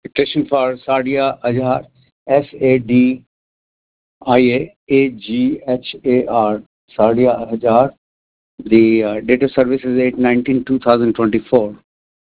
Dictation for Sadia Aghar, Sadiaaghar, Sadia Aghar. The date of service is 8/19/2024.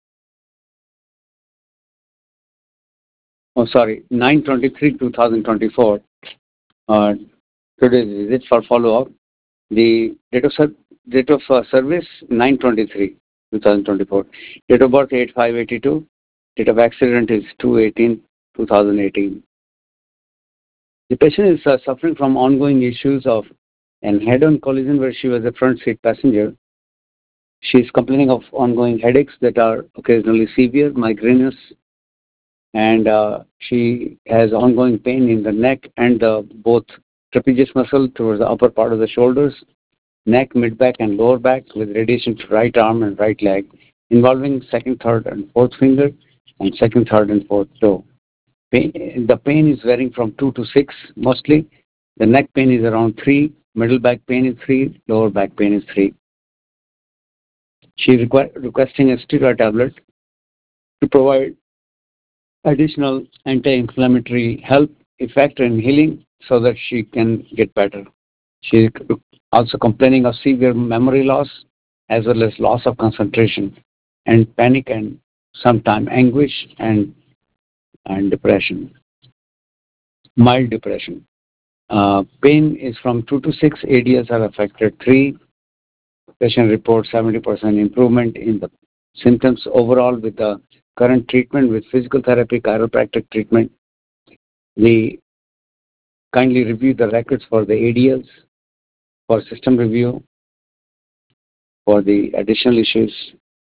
Oh, sorry, 9/23/2024. Uh, Today's visit for follow-up. The date of service 9/23/2024. Date of birth 8/5/82. Date of accident is 2/18/2018. The patient is suffering from ongoing issues of an head-on collision where she was a front seat passenger. She is complaining of ongoing headaches that are occasionally severe, migrainous, and she has ongoing pain in the neck and both trapezius muscle towards the upper part of the shoulders, neck, mid-back, and lower back with radiation to right arm and right leg, involving second, third, and fourth finger, and second, third, and fourth toe. The pain is varying from 2 to 6 mostly. The neck pain is around 3, middle back pain is 3, lower back pain is 3. She is requesting a steroid tablet to provide additional anti-inflammatory help, effect, and healing so that she can get better. She is also complaining of severe memory loss as well as loss of concentration and panic and sometimes anguish and depression, mild depression. Pain is from 2 to 6 areas are affected. 3 patient reports 70% improvement in the symptoms overall with the current treatment with physical therapy, chiropractic treatment. We kindly review the records for the ADLs, for system review, for the additional issues,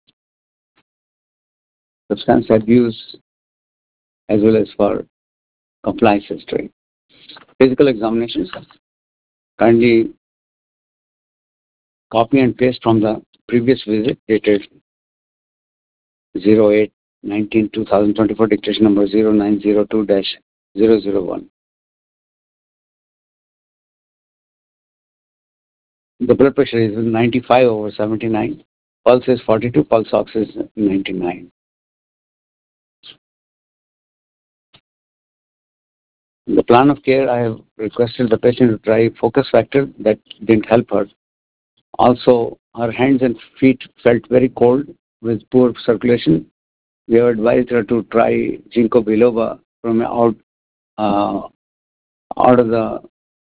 substance abuse, as well as for compliance history. Physical examinations, kindly copy and paste from the previous visit dated 08/19/2024, dictation number 0902-001. The blood pressure is 95/79. Pulse is 42. Pulse ox is 99. In the plan of care, I have requested the patient to try focus factor. That didn't help her. Also, her hands and feet felt very cold with poor circulation. We have advised her to try ginkgo biloba from out of the.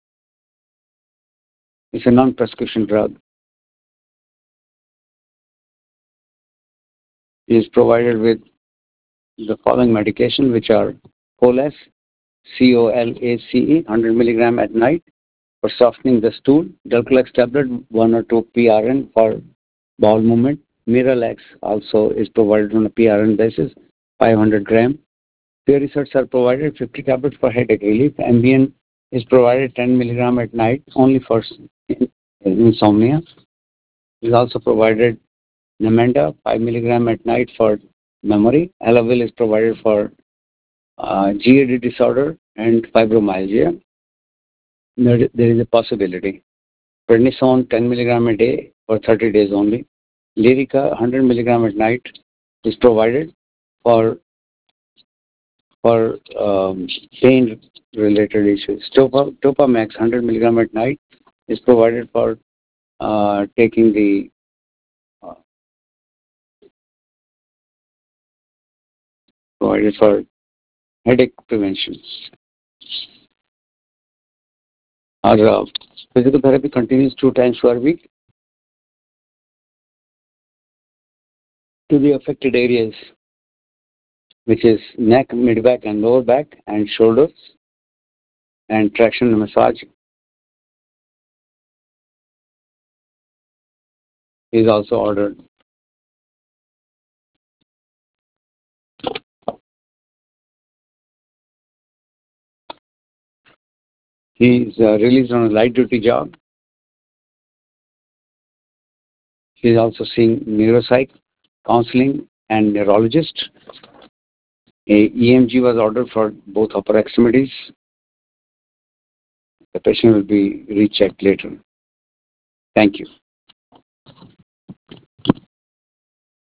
It's a non-prescription drug. She is provided with the following medication, which are Colace, COLACE, 100 milligram at night for softening the stool. Dulcolax tablet, 1 or 2 PRN for bowel movement. Miralax also is provided on a PRN basis, 500 gram. Peer research are provided 50 tablets for headache relief. Ambien is provided 10 milligram at night only for insomnia. Is also provided Namenda 5 milligram at night for memory. Elavil is provided for GAD disorder and fibromyalgia. There is a possibility. Prednisone 10 milligram a day for 30 days only. Lyrica 100 milligram at night is provided for pain related issues. Topamax 100 milligram at night is provided for taking the provided for headache prevention. Our physical therapy continues 2 times per week to the affected areas, which is neck, mid-back, and lower back, and shoulders, and traction and massage is also ordered. He is released on a light duty job. He is also seeing neuropsych, counseling, and neurologist. A EMG was ordered for both upper extremities. The patient will be rechecked later. Thank you.